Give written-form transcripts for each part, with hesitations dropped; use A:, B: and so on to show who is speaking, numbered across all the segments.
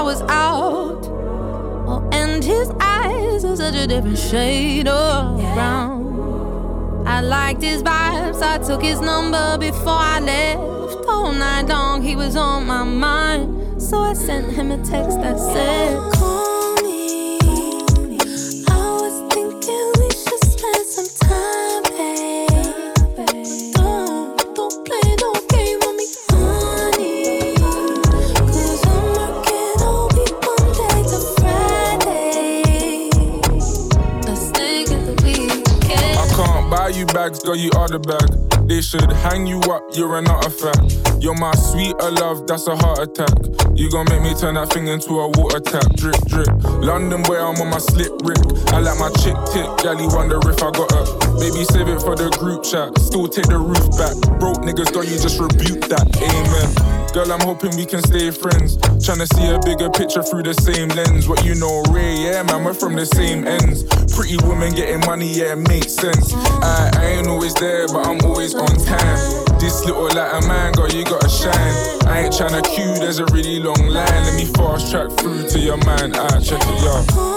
A: was out. Oh, and his eyes are such a different shade of brown. I liked his vibes, I took his number before I left. All night long he was on my mind, so I sent him a text that said, call me. I was thinking we should spend some time, babe. Don't play no game with me, honey. Cause I'm working all week, Monday to Friday. Let's take it the weekend.
B: I can't buy you bags, girl, you are the bag. They should hang you up, you're an artifact. You're my sweeter love, that's a heart attack. You gon' make me turn that thing into a water tap. Drip, drip. London boy, I'm on my slip rick. I like my chick tick, galley wonder if I got her. Baby, save it for the group chat. Still take the roof back. Broke niggas, don't you just rebuke that? Amen. Girl, I'm hoping we can stay friends. Tryna see a bigger picture through the same lens. What you know, Ray, yeah, man, we're from the same ends. Pretty woman getting money, yeah, it makes sense. I ain't always there, but I'm always on time. This little like a man, girl, you gotta shine. I ain't tryna queue, there's a really long line. Let me fast track through to your mind. Check it out.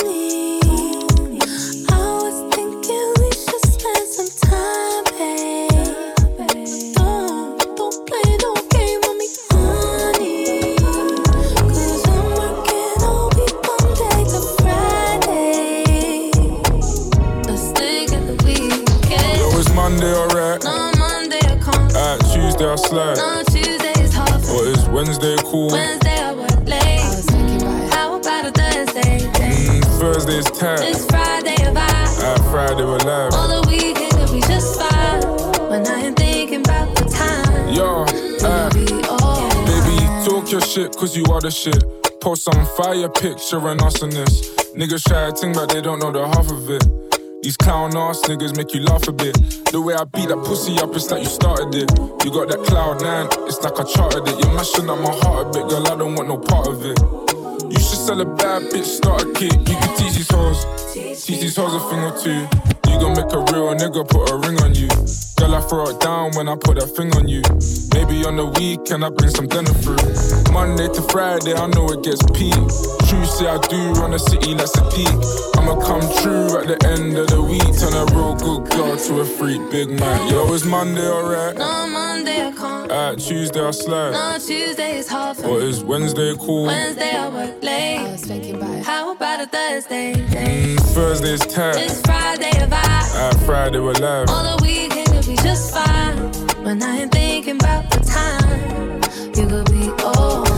B: I slide.
A: No, Tuesday is hard.
B: Or is Wednesday cool?
A: Wednesday I work late. I was thinking about how about a Thursday?
B: Thursday's tight.
A: It's Friday a vibe.
B: Friday we're live.
A: All the weekend could be just fine when I ain't thinking about the time.
B: Yo, baby, talk your shit cause you are the shit. Post some fire picture and us on this. Niggas try to think but they don't know the half of it. These clown ass niggas make you laugh a bit. The way I beat that pussy up, it's like you started it. You got that cloud nine, it's like I charted it. You're mashing up my heart a bit, girl, I don't want no part of it. You should sell a bad bitch, start a kid. You can teach these hoes a thing or two. You gon' make a real nigga put a ring on you. Girl, I throw it down when I put that thing on you. Maybe on the weekend I bring some dinner through. Monday to Friday, I know it gets peak. True, say I do run the city like Sadiq. I'ma come true at the end of the week. Turn a real good girl to a freak, big man. Yo, is Monday alright?
A: No, Monday I can't.
B: Tuesday I slide.
A: No, Tuesday is hard for me.
B: Or is Wednesday cool?
A: Wednesday I work late. I was thinking about how about a Thursday?
B: Thursday's tight.
A: It's Friday a vibe.
B: Friday we're live.
A: All the weekend could be just fine when I ain't thinking about the time. You could be all